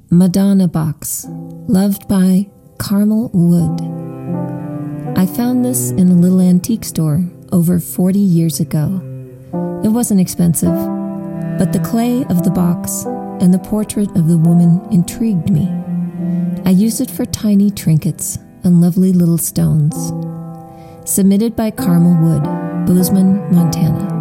Madonna box, loved by Carmel Wood. I found this in a little antique store over 40 years ago. It wasn't expensive, but the clay of the box and the portrait of the woman intrigued me. I use it for tiny trinkets and lovely little stones. Submitted by Carmel Wood, Bozeman, Montana.